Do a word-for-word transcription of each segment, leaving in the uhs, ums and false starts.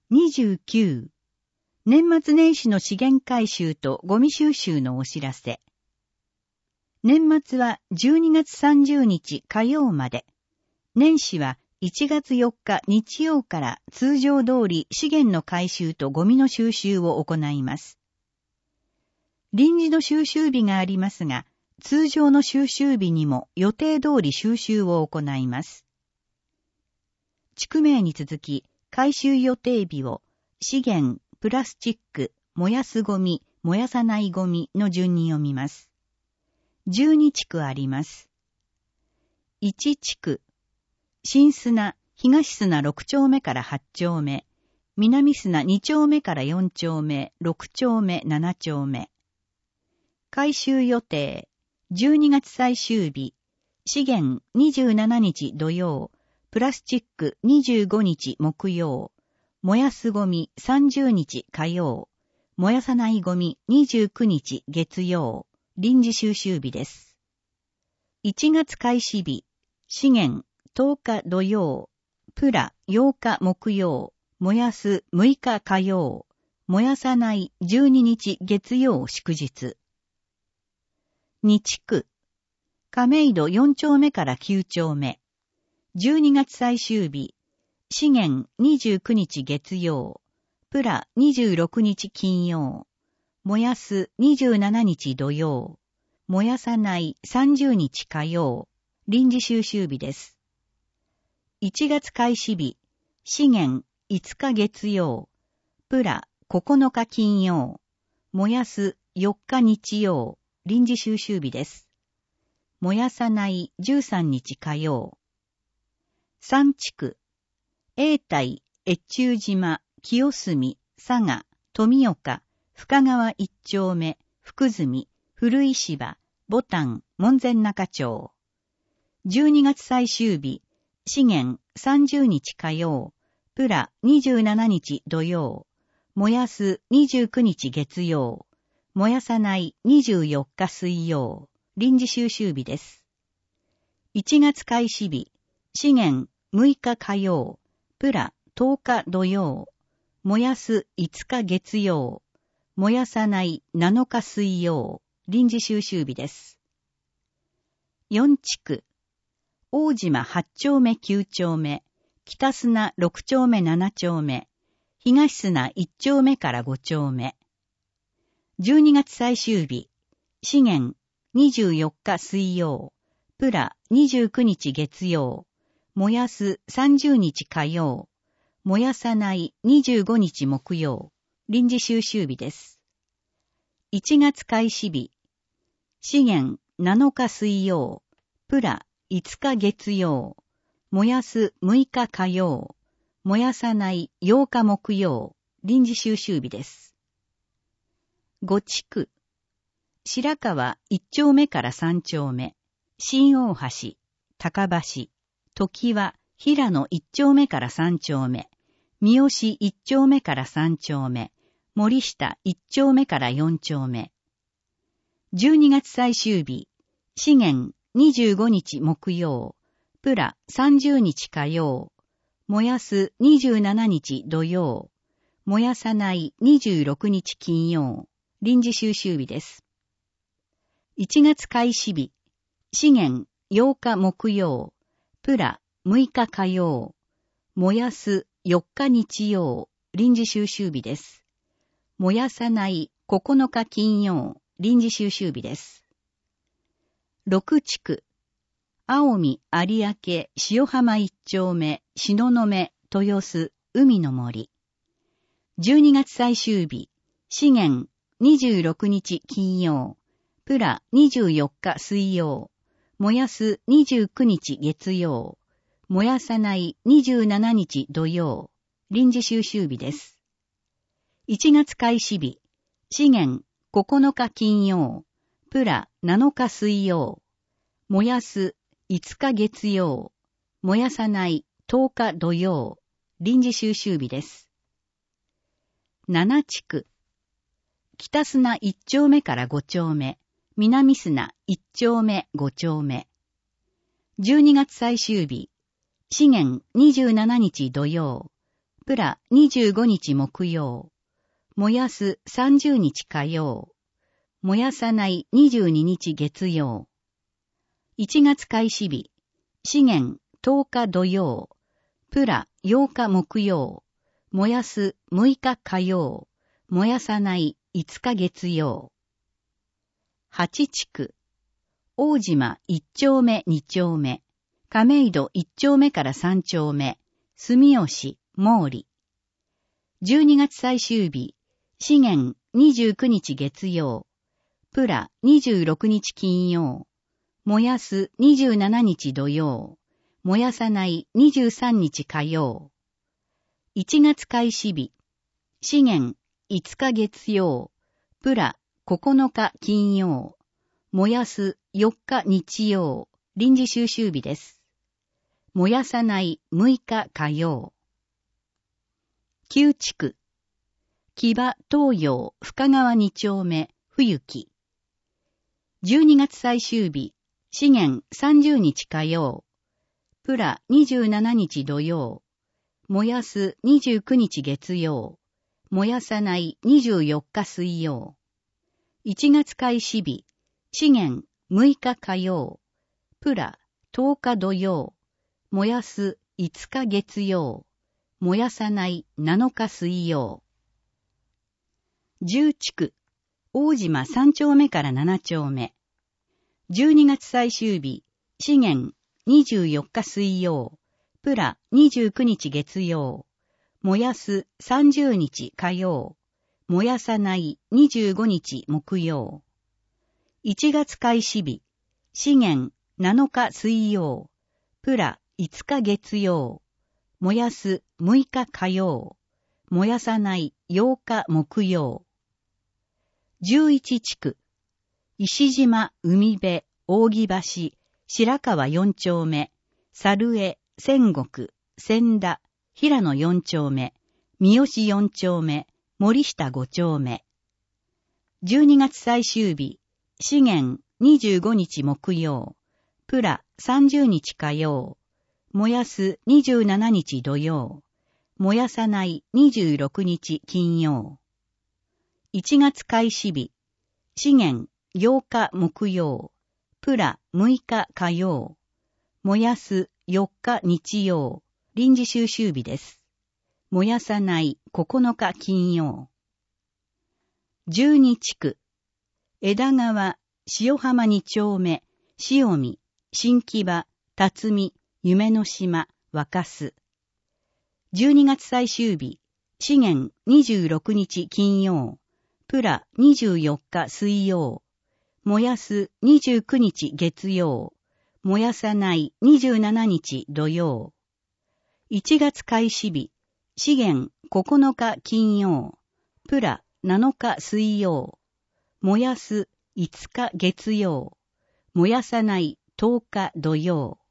にじゅうきゅう、年末年始の資源回収とゴミ収集のお知らせ。年末はじゅうにがつさんじゅうにち火曜まで、年始はいちがつよっか日曜から通常通り資源の回収とゴミの収集を行います。臨時の収集日がありますが、通常の収集日にも予定通り収集を行います。地区名に続き、回収予定日を資源、プラスチック、燃やすゴミ、燃やさないゴミの順に読みます。じゅうにちくあります。いちちく、新砂、東砂ろくちょうめからはちちょうめ、南砂にちょうめからよんちょうめ、ろくちょうめ、ななちょうめ。回収予定、じゅうにがつ最終日、資源にじゅうしちにち土曜、プラスチックにじゅうごにち木曜、燃やすゴミさんじゅうにち火曜、燃やさないゴミにじゅうくにち月曜、臨時収集日です。いちがつ開始日、資源とおか土曜、プラようか木曜、燃やすむいか火曜、燃やさないじゅうににち月曜祝日。にちく、亀戸よんちょうめからきゅうちょうめ、じゅうにがつ最終日、資源にじゅうくにち月曜、プラにじゅうろくにち金曜、燃やすにじゅうしちにち土曜、燃やさないさんじゅうにち火曜、臨時収集日です。いちがつ開始日、資源いつか月曜、プラここのか金曜、燃やすよっか日曜、臨時収集日です。燃やさないじゅうさんにち火曜。さんちく、永代、越中島、清澄、佐賀、富岡、深川一丁目、福住、古石芝、牡丹、門前仲町。じゅうにがつ最終日、資源さんじゅうにち火曜、プラにじゅうしちにち土曜、燃やすにじゅうくにち月曜、燃やさないにじゅうよっか水曜、臨時収集日です。いちがつ開始日、資源むいか火曜、プラとおか土曜、燃やすいつか月曜、燃やさないなのか水曜、臨時収集日です。よんちく、大島はちちょうめきゅうちょうめ、北砂ろくちょうめななちょうめ、東砂いっちょうめからごちょうめ。じゅうにがつ最終日、資源にじゅうよっか水曜、プラにじゅうくにち月曜、燃やすさんじゅうにち火曜、燃やさないにじゅうごにち木曜、臨時収集日です。いちがつ開始日、資源なのか水曜、プラいつか月曜、燃やすむいか火曜、燃やさないようか木曜、臨時収集日です。ごちく、白川いっちょうめからさんちょうめ、新大橋、高橋、時は平野いっちょうめからさんちょうめ、三好いっちょうめからさんちょうめ、森下いっちょうめからよんちょうめ。じゅうにがつ最終日、資源にじゅうごにち木曜、プラさんじゅうにち火曜、燃やすにじゅうしちにち土曜、燃やさないにじゅうろくにち金曜、臨時収集日です。いちがつ開始日、資源ようか木曜、プラむいか火曜、燃やすよっか日曜、臨時収集日です。燃やさないここのか金曜、臨時収集日です。ろくちく、青海有明塩浜一丁目、東雲、豊洲、海の森。じゅうにがつ最終日、資源にじゅうろくにち金曜、プラにじゅうよっか水曜、燃やすにじゅうくにち月曜、燃やさないにじゅうしちにち土曜、臨時収集日です。いちがつ開始日、資源ここのか金曜、プラなのか水曜、燃やすいつか月曜、燃やさないとおか土曜、臨時収集日です。ななちく、北砂いっちょうめからごちょうめ、南砂いっちょうめごちょうめ。じゅうにがつ最終日、資源にじゅうしちにち土曜、 プラにじゅうごにち木曜。燃やすさんじゅうにち火曜。燃やさないにじゅうににち月曜。いちがつ開始日。資源とおか土曜。プラようか木曜。燃やすむいか火曜。燃やさないいつか月曜。八地区。大島いっ丁目に丁目。亀戸いっ丁目からさん丁目。住吉、毛利。じゅうにがつ最終日。資源にじゅうくにち月曜。プラにじゅうろくにち金曜。燃やすにじゅうしちにち土曜。燃やさないにじゅうさんにち火曜。いちがつ開始日。資源いつか月曜。プラここのか金曜。燃やすよっか日曜。臨時収集日です。燃やさないむいか火曜。旧地区。木場東洋深川に丁目冬木。じゅうにがつ最終日。資源さんじゅうにち火曜。プラにじゅうしちにち土曜。燃やすにじゅうくにち月曜。燃やさないにじゅうよっか水曜。いちがつ開始日。資源むいか火曜。プラとおか土曜。燃やすいつか月曜。燃やさないなのか水曜。十地区。大島さん丁目からなな丁目。じゅうにがつ最終日。資源にじゅうよっか水曜。プラにじゅうくにち月曜。燃やすさんじゅうにち火曜。燃やさないにじゅうごにち木曜。いちがつ開始日。資源なのか水曜。プラいつか月曜。燃やすむいか火曜。燃やさないようか木曜。じゅういち地区。石島、海辺、扇橋、白川よん丁目、猿江、仙石、千田、平野よん丁目、三好よん丁目、森下ご丁目。じゅうにがつ最終日。資源にじゅうごにち木曜。プラさんじゅうにち火曜。燃やすにじゅうしちにち土曜。燃やさないにじゅうろくにち金曜。いちがつ開始日。資源ようか木曜。プラむいか火曜。燃やすよっか日曜。臨時収集日です。燃やさないここのか金曜。じゅうに地区。枝川、塩浜に丁目、塩見、新木場、辰巳、夢の島、若洲。じゅうにがつ最終日。資源にじゅうろくにち金曜。プラにじゅうよっか水曜。燃やすにじゅうくにち月曜。燃やさないにじゅうしちにち土曜。いちがつ開始日。資源ここのか金曜。プラなのか水曜。燃やすいつか月曜。燃やさないとおか土曜。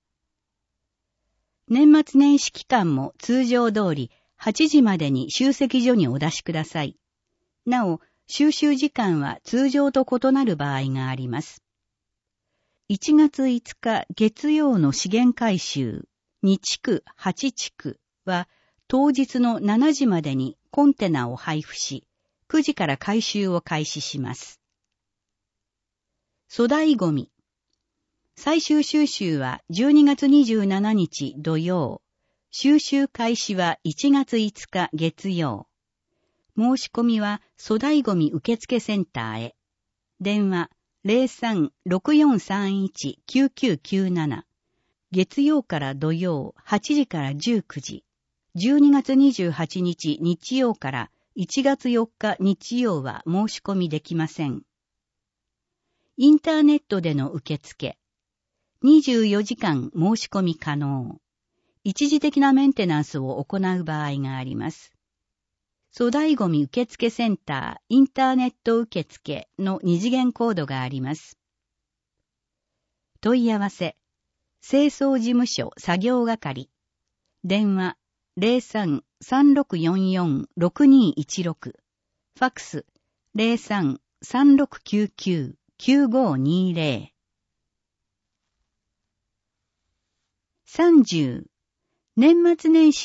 年末年始期間も通常通りはちじまでに集積所にお出しください。なお、収集時間は通常と異なる場合があります。いちがついつか月曜の資源回収、に地区、はち地区は当日のしちじまでにコンテナを配布し、くじから回収を開始します。粗大ゴミ。最終収集はじゅうにがつにじゅうしちにち土曜。収集開始はいちがついつか月曜。申し込みは粗大ゴミ受付センターへ。電話 ゼロさん ろくよんさんいち きゅうきゅうきゅうなな。月曜から土曜はちじからじゅうくじ。じゅうにがつにじゅうはちにち日曜からいちがつよっか日曜は申し込みできません。インターネットでの受付。にじゅうよじかん申し込み可能。一時的なメンテナンスを行う場合があります。粗大ゴミ受付センターインターネット受付の二次元コードがあります。問い合わせ。清掃事務所作業係。電話 ゼロさん さんろくよんよん ろくにいちろく。ファックス ゼロさん さんろくきゅうきゅう きゅうごにゼロ。さんじゅう。年末年始の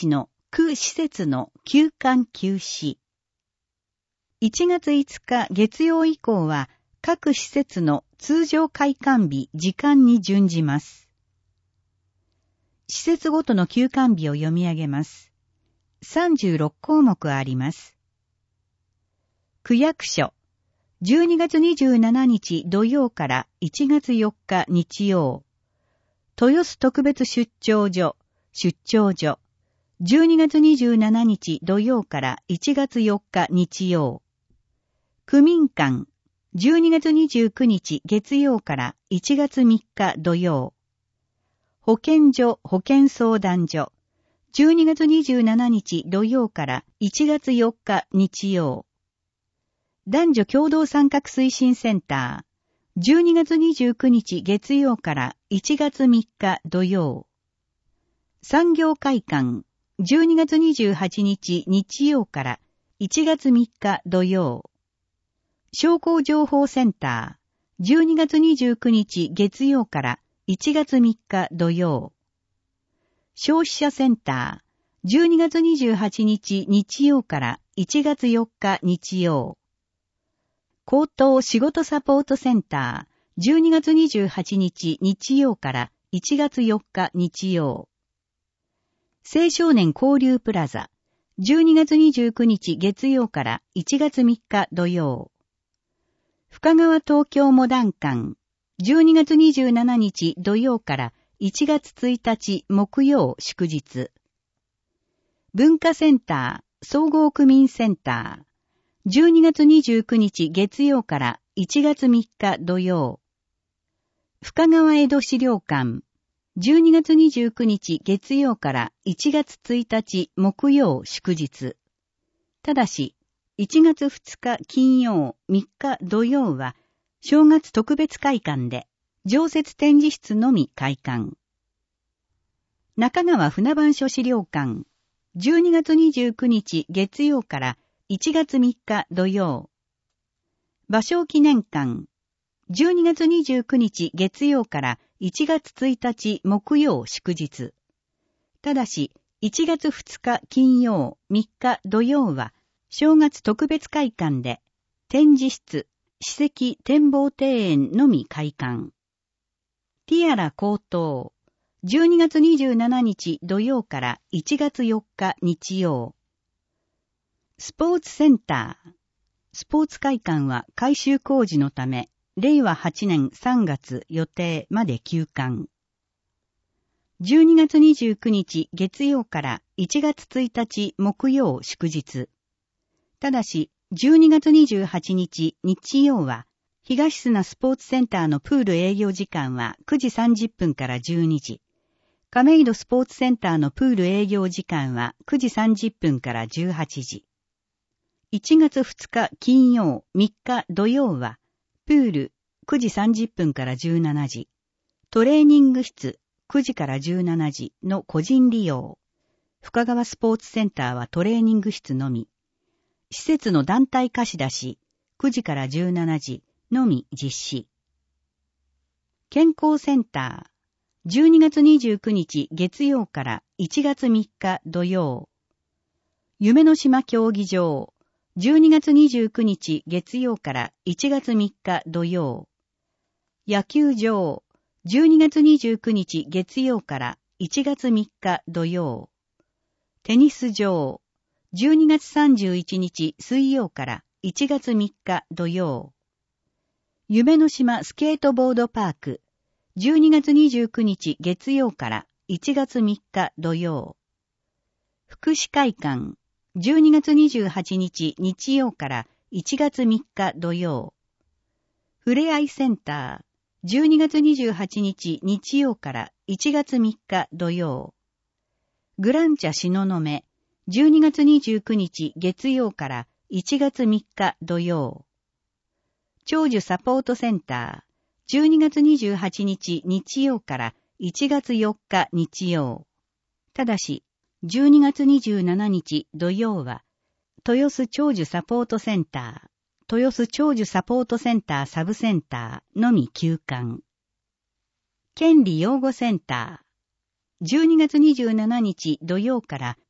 区施設の休館休止。いちがついつか月曜以降は各施設の通常開館日時間に準じます。施設ごとの休館日を読み上げます。さんじゅうろくこうもくあります。区役所、じゅうにがつにじゅうしちにち土曜からいちがつよっか日曜。豊洲特別出張所、出張所。じゅうにがつにじゅうしちにち土曜からいちがつよっか日曜。区民館、じゅうにがつにじゅうくにち月曜からいちがつみっか土曜。保健所保健相談所、じゅうにがつにじゅうしちにち土曜からいちがつよっか日曜。男女共同参画推進センター、じゅうにがつにじゅうくにち月曜からいちがつみっか土曜。産業会館、じゅうにがつにじゅうはちにち日曜からいちがつみっか土曜。商工情報センター、じゅうにがつにじゅうくにち月曜からいちがつみっか土曜。消費者センター、じゅうにがつにじゅうはちにち日曜からいちがつよっか日曜。高等仕事サポートセンター、じゅうにがつにじゅうはちにち日曜からいちがつよっか日曜。青少年交流プラザ、じゅうにがつにじゅうくにち月曜からいちがつみっか土曜。深川東京モダン館、じゅうにがつにじゅうしちにち土曜からいちがつついたち木曜祝日。文化センター、総合区民センター、じゅうにがつにじゅうくにち月曜からいちがつみっか土曜。深川江戸資料館、じゅうにがつにじゅうくにち月曜からいちがつついたち木曜祝日。ただし、いちがつふつか金曜みっか土曜は正月特別会館で常設展示室のみ開館。中川船番所資料館、じゅうにがつにじゅうくにち月曜からいちがつみっか土曜。芭蕉記念館、じゅうにがつにじゅうくにち月曜からいちがつついたち木曜祝日。ただし、いちがつふつか金曜みっか土曜は正月特別会館で展示室、史跡展望庭園のみ開館。ティアラ高等、じゅうにがつにじゅうしちにち土曜からいちがつよっか日曜。スポーツセンター、スポーツ会館は改修工事のため、れいわはちねんさんがつ予定まで休館。じゅうにがつにじゅうくにち月曜からいちがつついたち木曜祝日。ただし、じゅうにがつにじゅうはちにち日曜は、東砂スポーツセンターのプール営業時間はくじさんじゅっぷんからじゅうにじ。亀戸スポーツセンターのプール営業時間はくじさんじゅっぷんからじゅうはちじ。いちがつふつか金曜みっか土曜は、プールくじさんじゅっぷんからじゅうしちじ。トレーニング室くじからじゅうしちじの個人利用。深川スポーツセンターはトレーニング室のみ。施設の団体貸し出し、くじからじゅうしちじのみ実施。健康センター、じゅうにがつにじゅうくにち月曜からいちがつみっか土曜。夢の島競技場、じゅうにがつにじゅうくにち月曜からいちがつみっか土曜。野球場、じゅうにがつにじゅうくにち月曜からいちがつみっか土曜。テニス場、じゅうにがつさんじゅういちにち水曜からいちがつみっか土曜。夢の島スケートボードパーク、じゅうにがつにじゅうくにち月曜からいちがつみっか土曜。福祉会館、じゅうにがつにじゅうはちにち日曜からいちがつみっか土曜。ふれあいセンター、じゅうにがつにじゅうはちにち日曜からいちがつみっか土曜。グランチャ東雲、じゅうにがつにじゅうくにち月曜からいちがつみっか土曜。長寿サポートセンター、じゅうにがつにじゅうはちにち日曜からいちがつよっか日曜。ただし、じゅうにがつにじゅうしちにち土曜は、豊洲長寿サポートセンター、豊洲長寿サポートセンターサブセンターのみ休館。権利擁護センター、じゅうにがつにじゅうしちにち土曜から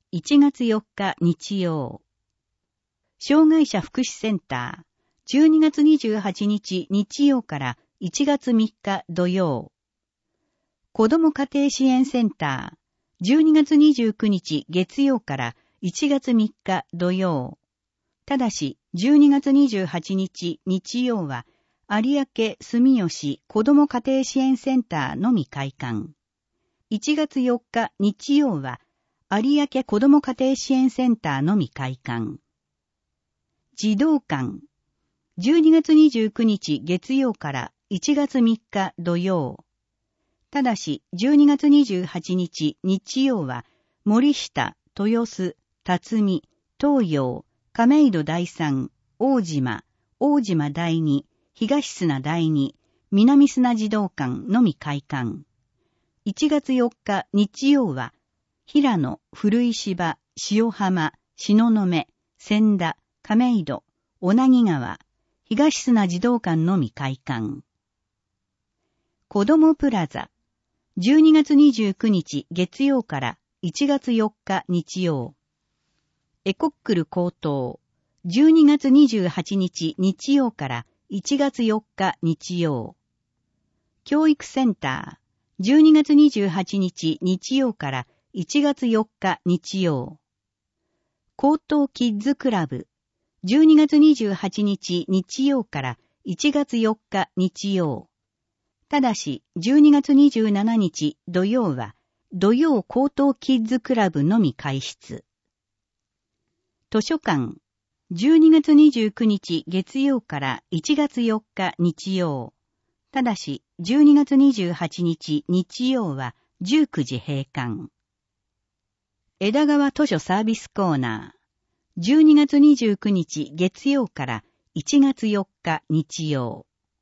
いちがつよっか日曜。障害者福祉センター、じゅうにがつにじゅうはちにち日曜からいちがつみっか土曜。子ども家庭支援センター、じゅうにがつにじゅうくにち月曜からいちがつみっか土曜。ただし、じゅうにがつにじゅうはちにち日曜は、有明住吉子ども家庭支援センターのみ開館。いちがつよっか日曜は、有明子ども家庭支援センターのみ開館。児童館。じゅうにがつにじゅうくにち月曜からいちがつみっか土曜。ただし、じゅうにがつにじゅうはちにち日曜は、森下、豊洲、辰巳、東洋、亀戸第三、大島、大島第二、東砂第二、南砂児童館のみ開館。いちがつよっか日曜は、平野、古石場、塩浜、東雲、千田、亀戸、小名木川、東砂児童館のみ開館。子どもプラザ。じゅうにがつにじゅうくにち月曜からいちがつよっか日曜。エコックル高等。じゅうにがつにじゅうはちにち日曜からいちがつよっか日曜。教育センター。じゅうにがつにじゅうはちにち日曜からいちがつよっか日曜。高等キッズクラブ。じゅうにがつにじゅうはちにち日曜からいちがつよっか日曜。ただし、じゅうにがつにじゅうしちにち土曜は、土曜高等キッズクラブのみ開設。図書館。じゅうにがつにじゅうくにち月曜からいちがつよっか日曜。ただし、じゅうにがつにじゅうはちにち日曜はじゅうくじ閉館。枝川図書サービスコーナー。じゅうにがつにじゅうくにち月曜からいちがつよっか日曜。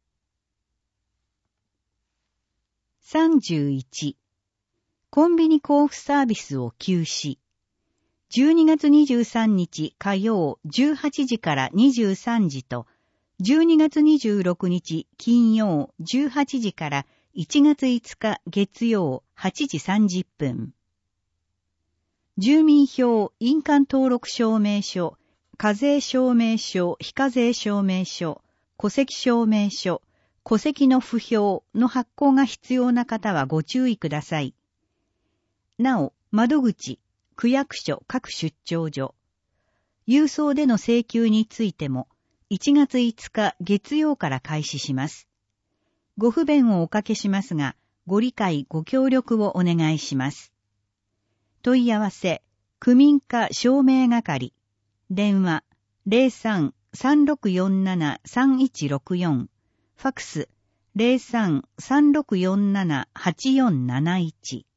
さんじゅういち。コンビニ交付サービスを休止。じゅうにがつにじゅうさんにち火曜じゅうはちじからにじゅうさんじと、じゅうにがつにじゅうろくにち金曜じゅうはちじからいちがついつか月曜はちじさんじゅっぷん。住民票、印鑑登録証明書、課税証明書、非課税証明書、戸籍証明書、戸籍の不評の発行が必要な方はご注意ください。なお、窓口、区役所各出張所、郵送での請求についてもいちがついつか月曜から開始します。ご不便をおかけしますが、ご理解ご協力をお願いします。問い合わせ、区民課証明係、電話 ゼロさん さんろくよんなな さんいちろくよん、ファクス ゼロさん さんろくよんなな はちよんなないち。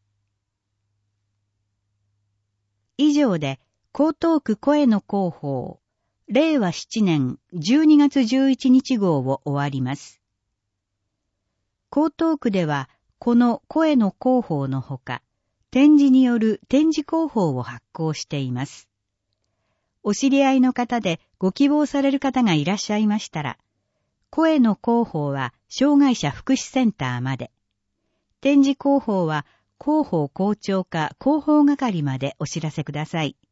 以上で、江東区声の広報、れいわななねんじゅうにがつじゅういちにち号を終わります。江東区では、この声の広報のほか、展示による展示広報を発行しています。お知り合いの方でご希望される方がいらっしゃいましたら、声の広報は障害者福祉センターまで、展示広報は広報校長課広報係までお知らせください。